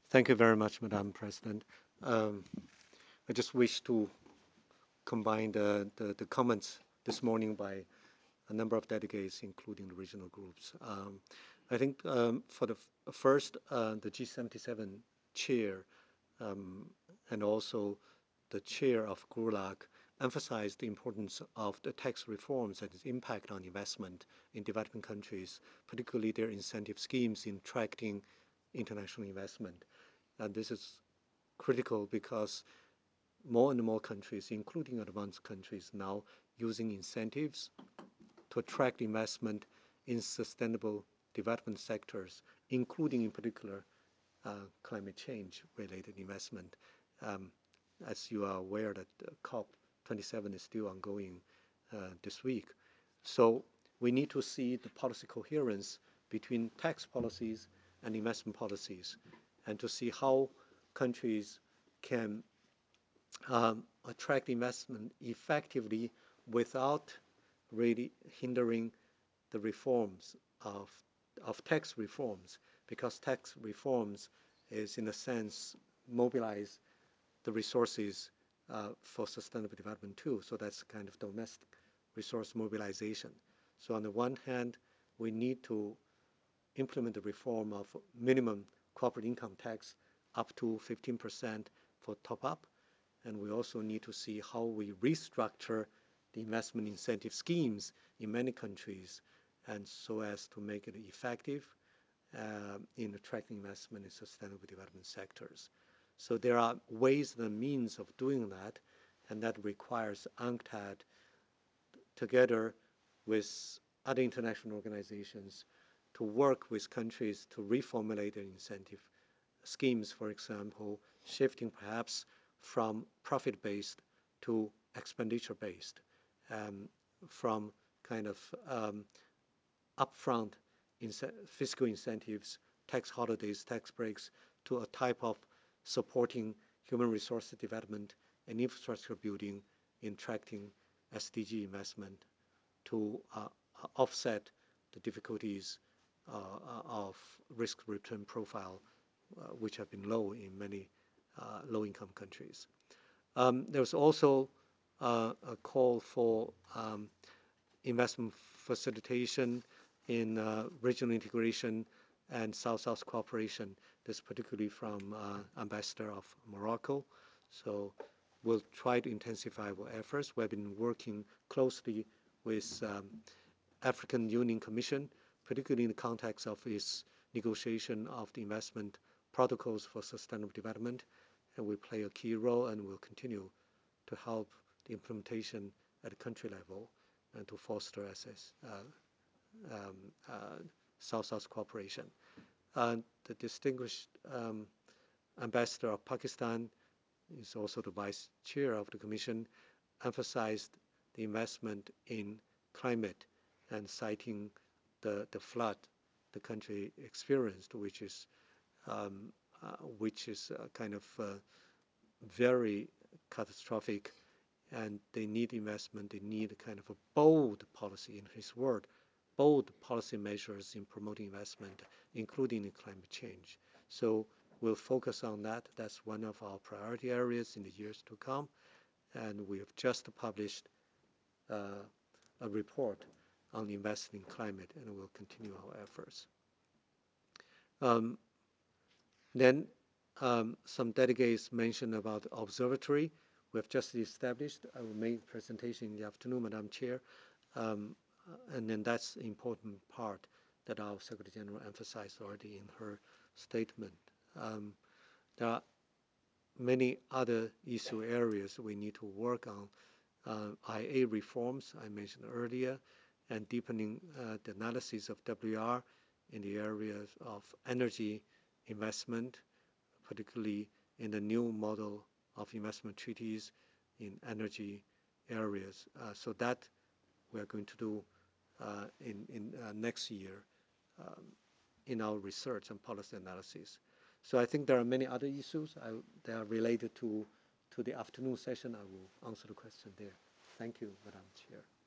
Thank you very much, Madam President. Um, I just wish to combine the comments this morning by a number of delegates, including the regional groups. I think for the first, the G77 chair and also the chair of GULAG emphasized the importance of the tax reforms and its impact on investment in developing countries, particularly their incentive schemes in attracting international investment. And this is critical because more and more countries, including advanced countries, now using incentives to attract investment in sustainable development sectors, including in particular climate change related investment. Um, as you are aware that COP27 is still ongoing this week. So we need to see the policy coherence between tax policies and investment policies and to see how countries can attract investment effectively without really hindering the reforms of tax reforms, because tax reforms is in a sense mobilize the resources for sustainable development too. So that's kind of domestic resource mobilization. So on the one hand, we need to implement the reform of minimum corporate income tax up to 15% for top up. And we also need to see how we restructure the investment incentive schemes in many countries and so as to make it effective in attracting investment in sustainable development sectors. So there are ways and means of doing that, and that requires UNCTAD together with other international organizations to work with countries to reformulate their incentive schemes, for example, shifting perhaps from profit-based to expenditure-based, from kind of upfront fiscal incentives, tax holidays, tax breaks, to a type of supporting human resource development and infrastructure building in attracting SDG investment to offset the difficulties of risk return profile, which have been low in many low-income countries. There's also a call for investment facilitation in regional integration and South-South cooperation. This particularly from Ambassador of Morocco. So we'll try to intensify our efforts. We've been working closely with African Union Commission, particularly in the context of its negotiation of the investment protocols for sustainable development. And we play a key role and will continue to help the implementation at the country level and to foster South-South cooperation. The distinguished ambassador of Pakistan is also the vice chair of the commission, emphasized the investment in climate and citing the flood the country experienced, which is kind of very catastrophic, and they need investment. They need kind of a bold policy, in his word, bold policy measures in promoting investment, including in climate change. So we'll focus on that. That's one of our priority areas in the years to come. And we have just published a report on investing in climate, and we'll continue our efforts. Then some delegates mentioned about the observatory. We have just established. I will make a presentation in the afternoon, Madam Chair. And then that's an important part that our Secretary General emphasized already in her statement. There are many other issue areas we need to work on. IA reforms, I mentioned earlier, and deepening the analysis of WR in the areas of energy investment, particularly in the new model of investment treaties in energy areas. So that we are going to do in next year in our research and policy analysis. So I think there are many other issues that are related to the afternoon session. I will answer the question there. Thank you, Madam Chair.